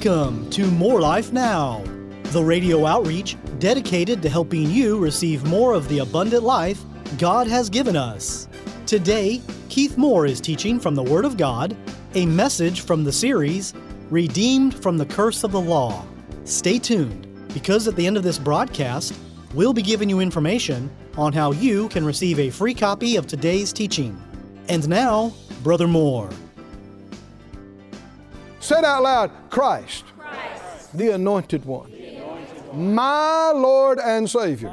Welcome to More Life Now, the radio outreach dedicated to helping you receive more of the abundant life God has given us. Today, Keith Moore is teaching from the Word of God, a message from the series, Redeemed from the Curse of the Law. Stay tuned, because at the end of this broadcast, we'll be giving you information on how you can receive a free copy of today's teaching. And now, Brother Moore. Said out loud, Christ, the Anointed One, my Lord and Savior,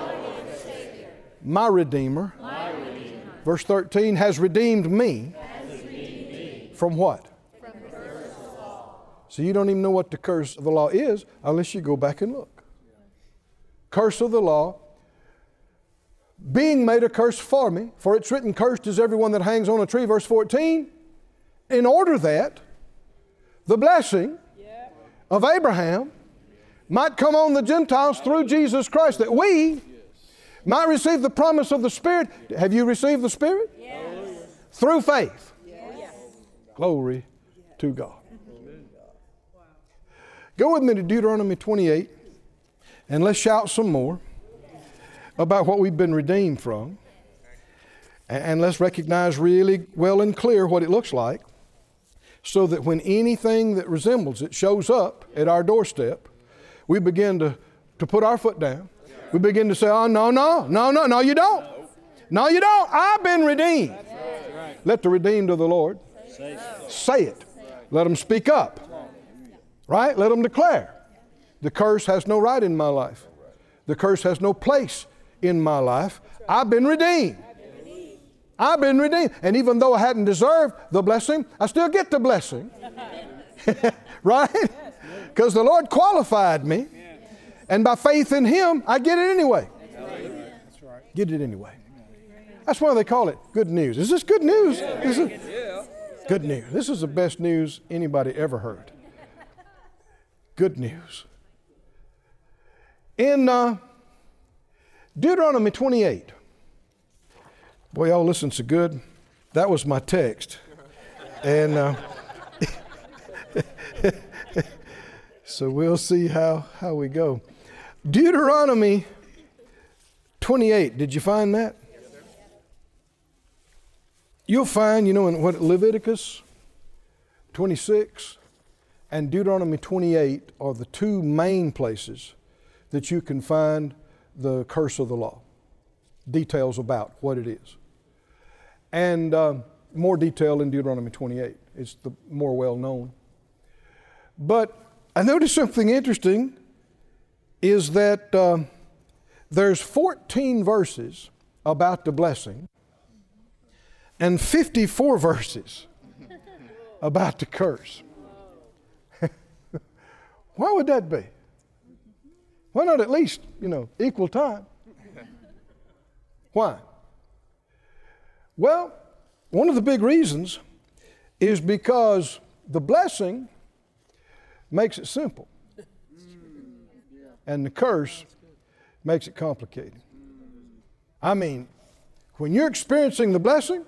my Redeemer. Verse 13, has redeemed me from what? From the curse of the law. So you don't even know what the curse of the law is unless you go back and look. Curse of the law, being made a curse for me, for it's written, cursed is everyone that hangs on a tree, verse 14, in order that the blessing of Abraham might come on the Gentiles through Jesus Christ, that we might receive the promise of the Spirit. Have you received the Spirit? Yes. Through faith. Yes. Glory to God. Go with me to Deuteronomy 28, and let's shout some more about what we've been redeemed from. And let's recognize really well and clear what it looks like, so that when anything that resembles it shows up at our doorstep, we begin to put our foot down. We begin to say, oh, no, you don't. No, you don't. I've been redeemed. Let the redeemed of the Lord say it. Let them speak up. Right? Let them declare. The curse has no right in my life. The curse has no place in my life. I've been redeemed. I've been redeemed. And even though I hadn't deserved the blessing, I still get the blessing. Right? Because the Lord qualified me. And by faith in Him, I get it anyway. Get it anyway. That's why they call it good news. Is this good news? Is it? Good news. This is the best news anybody ever heard. Good news. In Deuteronomy 28. Boy, y'all listen so good. That was my text. And so we'll see how we go. Deuteronomy 28. Did you find that? You'll find, in what Leviticus 26 and Deuteronomy 28 are the two main places that you can find the curse of the law. Details about what it is. And more detail in Deuteronomy 28. It's the more well known. But I noticed something interesting is that there's 14 verses about the blessing and 54 verses about the curse. Why would that be? Why not at least, equal time? Why? Well, one of the big reasons is because the blessing makes it simple. And the curse makes it complicated. I mean, when you're experiencing the blessing,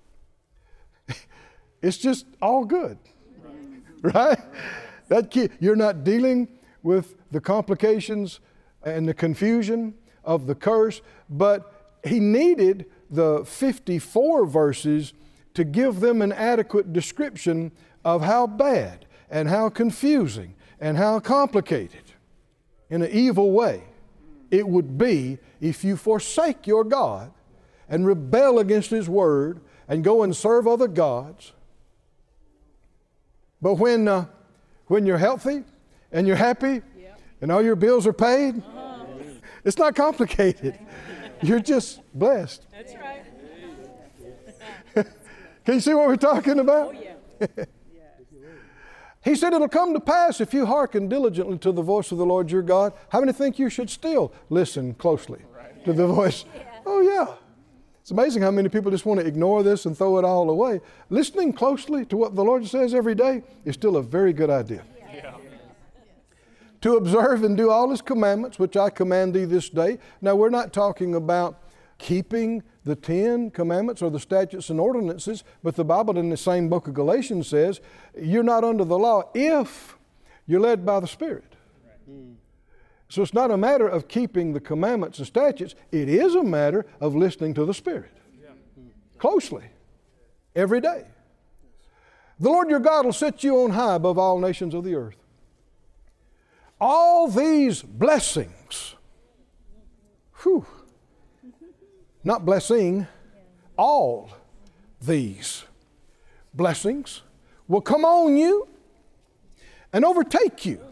it's just all good. Right? You're not dealing with the complications and the confusion of the curse, but He needed the 54 verses to give them an adequate description of how bad and how confusing and how complicated in an evil way it would be if you forsake your God and rebel against His Word and go and serve other gods. But when you're healthy and you're happy and all your bills are paid, it's not complicated. You're just blessed. That's right. Can you see what we're talking about? Oh, yeah. He said, it'll come to pass if you hearken diligently to the voice of the Lord your God. How many think you should still listen closely to the voice? Oh, yeah. It's amazing how many people just want to ignore this and throw it all away. Listening closely to what the Lord says every day is still a very good idea. Yeah. To observe and do all His commandments, which I command thee this day. Now, we're not talking about keeping the 10 commandments or the statutes and ordinances, but the Bible in the same book of Galatians says, you're not under the law if You're led by the Spirit. So it's not a matter of keeping the commandments and statutes. It is a matter of listening to the Spirit closely every day. The Lord your God will set you on high above all nations of the earth. All these blessings, not blessing, all these blessings will come on you and overtake you.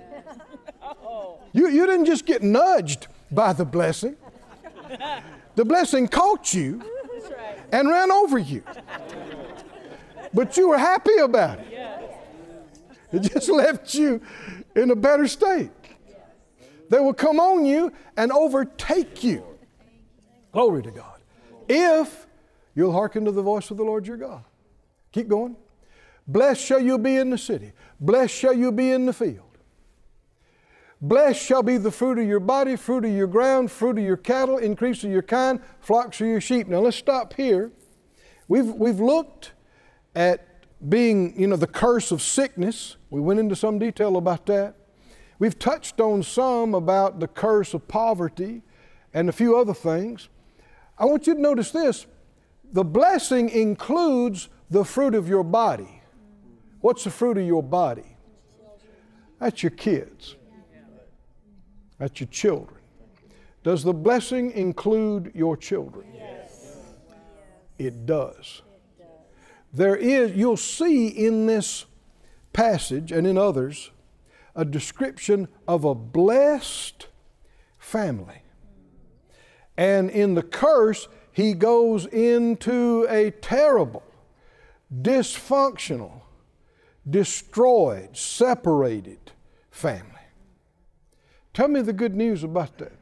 You didn't just get nudged by the blessing. The blessing caught you and ran over you. But you were happy about it. It just left you in a better state. They will come on you and overtake you. Glory to God. If you'll hearken to the voice of the Lord your God. Keep going. Blessed shall you be in the city. Blessed shall you be in the field. Blessed shall be the fruit of your body, fruit of your ground, fruit of your cattle, increase of your kind, flocks of your sheep. Now let's stop here. We've looked at being, the curse of sickness. We went into some detail about that. We've touched on some about the curse of poverty and a few other things. I want you to notice this. The blessing includes the fruit of your body. What's the fruit of your body? That's your kids. That's your children. Does the blessing include your children? Yes. It does. You'll see in this passage and in others a description of a blessed family. And in the curse, he goes into a terrible, dysfunctional, destroyed, separated family. Tell me the good news about that.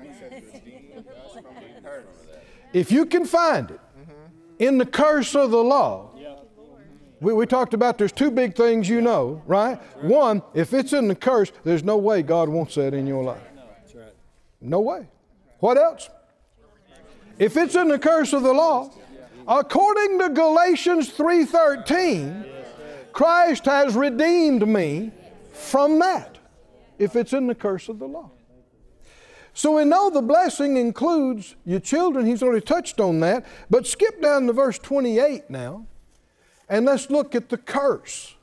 If you can find it in the curse of the law, we talked about there's two big things right? One, if it's in the curse, there's no way God wants that in your life. No way. What else? If it's in the curse of the law, according to Galatians 3:13, Christ has redeemed me from that. If it's in the curse of the law. So we know the blessing includes your children. He's already touched on that. But skip down to verse 28 now, and let's look at the curse.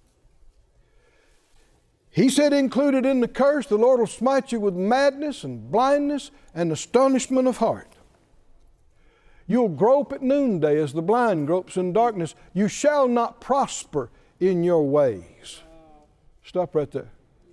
He said included in the curse, the Lord will smite you with madness and blindness and astonishment of heart. You'll grope at noonday as the blind gropes in darkness. You shall not prosper in your ways. Stop right there.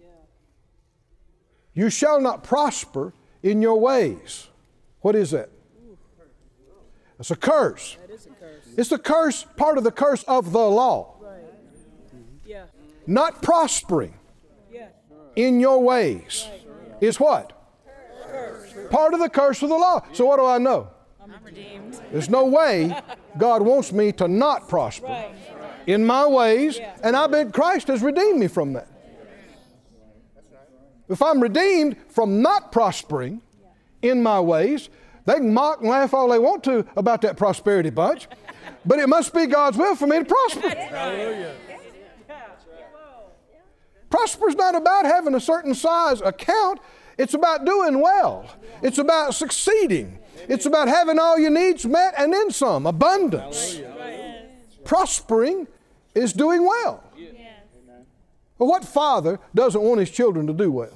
You shall not prosper in your ways. What is that? It's a curse. That is a curse. It's the curse, part of the curse of the law. Right. Yeah. Not prospering in your ways is what? Curse. Part of the curse of the law. So what do I know? I'm redeemed. There's no way God wants me to not prosper in my ways, and Christ has redeemed me from that. If I'm redeemed from not prospering in my ways, they can mock and laugh all they want to about that prosperity bunch, but it must be God's will for me to prosper. Hallelujah. Prosper's not about having a certain size account. It's about doing well. It's about succeeding. It's about having all your needs met and then some, abundance. Prospering is doing well. Well, what father doesn't want his children to do well?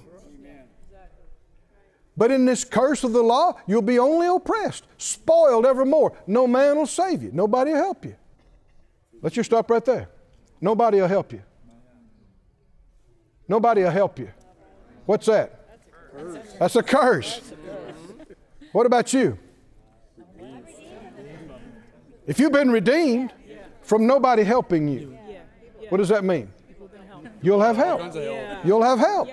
But in this curse of the law, you'll be only oppressed, spoiled evermore. No man will save you. Nobody will help you. Let's just stop right there. Nobody will help you. Nobody will help you. What's that? That's a curse. What about you? If you've been redeemed from nobody helping you, what does that mean? You'll have help. You'll have help.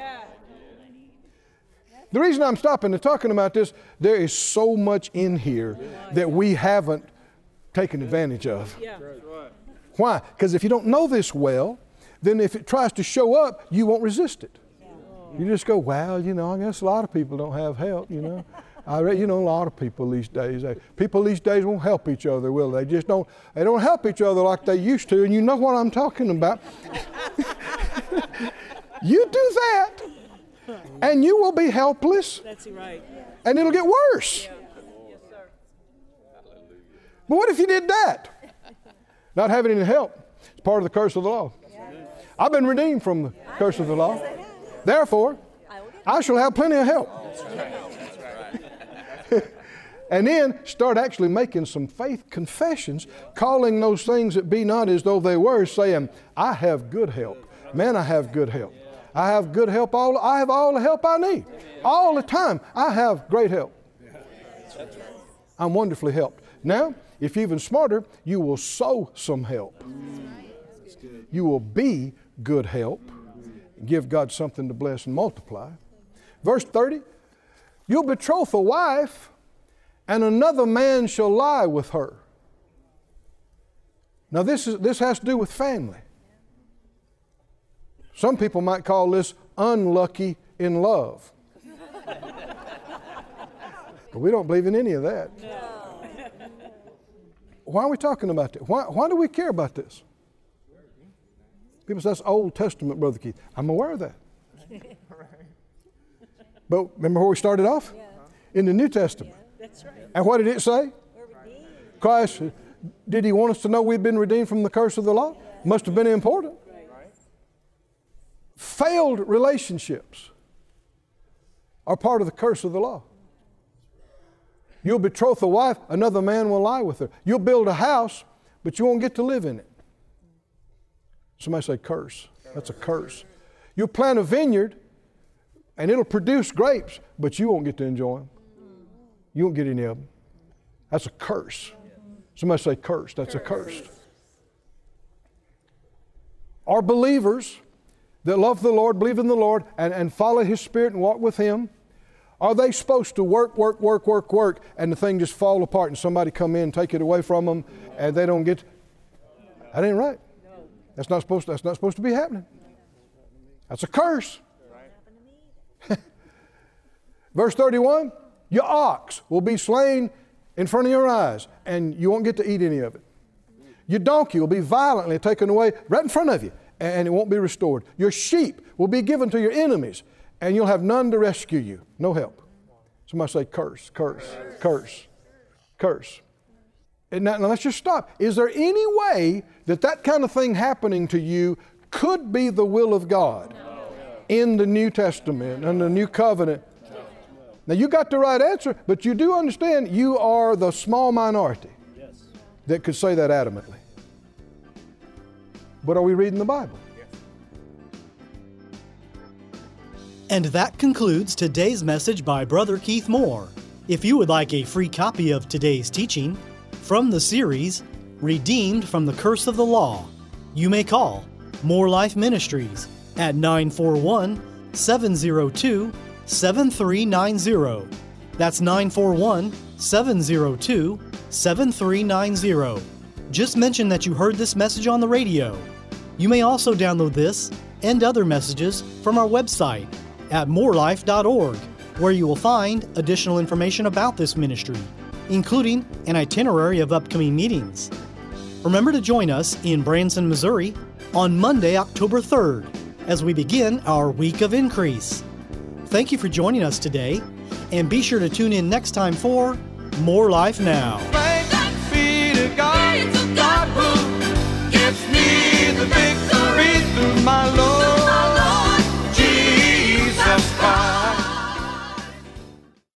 The reason I'm stopping and talking about this, there is so much in here that we haven't taken advantage of. Why? Because if you don't know this well, then if it tries to show up, you won't resist it. You just go, well, I guess a lot of people don't have help, a lot of people these days, people these days won't help each other, will they? They don't help each other like they used to, and you know what I'm talking about. You do that, and you will be helpless, That's right. and it'll get worse. Yes, sir. But what if you did that? Not having any help. It's part of the curse of the law. I've been redeemed from the curse of the law. Therefore, I shall have plenty of help. And then start actually making some faith confessions, calling those things that be not as though they were, saying, I have good help. Man, I have good help. I have good help. I have all the help I need. All the time, I have great help. I'm wonderfully helped. Now, if you're even smarter, you will sow some help. You will be good help. Give God something to bless and multiply. Verse 30, you'll betroth a wife, and another man shall lie with her. Now this has to do with family. Some people might call this unlucky in love. But we don't believe in any of that. Why are we talking about that? Why do we care about this? People say that's Old Testament, Brother Keith. I'm aware of that. But remember where we started off? In the New Testament. That's right. And what did it say? Christ, did He want us to know we've been redeemed from the curse of the law? Must have been important. Failed relationships are part of the curse of the law. You'll betroth a wife, another man will lie with her. You'll build a house, but you won't get to live in it. Somebody say curse. That's a curse. You'll plant a vineyard, and it'll produce grapes, but you won't get to enjoy them. You won't get any of them. That's a curse. Somebody say curse. That's a curse. Are believers that love the Lord, believe in the Lord, and follow His Spirit and walk with Him, are they supposed to work, and the thing just fall apart and somebody come in and take it away from them and they don't get? That ain't right. That's not supposed to be happening. That's a curse. Verse 31, your ox will be slain in front of your eyes, and you won't get to eat any of it. Your donkey will be violently taken away right in front of you, and it won't be restored. Your sheep will be given to your enemies, and you'll have none to rescue you. No help. Somebody say curse, curse, curse, curse. And now let's just stop. Is there any way that kind of thing happening to you could be the will of God in the New Testament and the New Covenant? Now you got the right answer, but you do understand you are the small minority that could say that adamantly. But are we reading the Bible? And that concludes today's message by Brother Keith Moore. If you would like a free copy of today's teaching from the series, Redeemed from the Curse of the Law, you may call More Life Ministries at 941-702-7390. That's 941-702-7390. Just mention that you heard this message on the radio. You may also download this and other messages from our website at morelife.org, where you will find additional information about this ministry, including an itinerary of upcoming meetings. Remember to join us in Branson, Missouri on Monday, October 3rd, as we begin our Week of Increase. Thank you for joining us today, and be sure to tune in next time for More Life Now. Thanks be to God, God who gives me